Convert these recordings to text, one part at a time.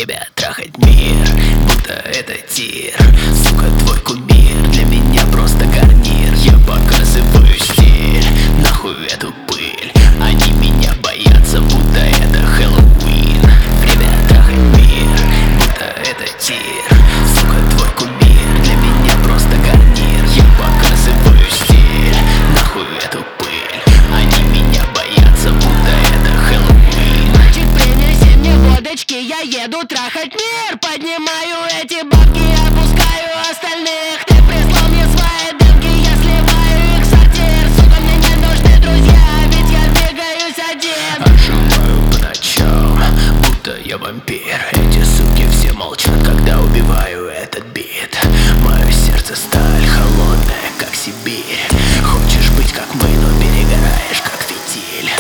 Время трахать мир, будто это тир. Сука, твой кумир для меня просто гарнир. Я показываю стиль, нахуй эту пыль. Они меня боятся, будто это Хэллоуин. Время трахать мир, будто это тир. Сука, твой кумир для меня просто гарнир. Я показываю стиль, нахуй эту пыль. Они меня боятся, будто это Хэллоуин. Мальчик, принеси мне водочки, я еду трахать мир. Поднимаю эти бабки, опускаю остальных. Ты прислал мне свои демки, я сливаю их в сортир. Сука, мне не нужны друзья, ведь я двигаюсь один. Оживаю по ночам, будто я вампир. Эти суки все молчат, когда убиваю этот бит. Мое сердце сталь, холодная, как Сибирь. Хочешь быть как мы, но перегораешь, как фитиль.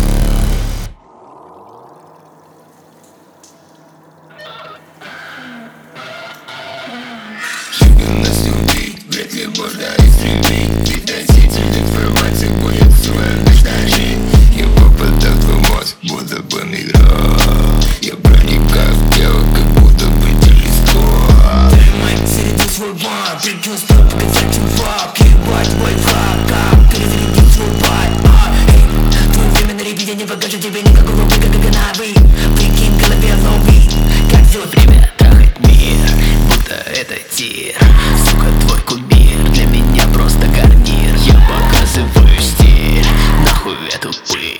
Нас убить, вряд ли можно истребить. Ведь носитель информации будет в своем дыхании. Я попадаю в твой мозг, будто бы игра. Я проникаю в тело, как будто бы телескоп. Ты мать, заряди свой вайб, предчувствуй, показать чувак. Ебать мой флаг, перезаряди свой вайб. Твое время на репите не покажет тебе никакого пика, как канавы. Прикинь, в голове новый, как зовут Время трахать мир, будто это тир. Сука, твой кумир для меня просто гарнир. Я показываю стиль, нахуй эту пыль.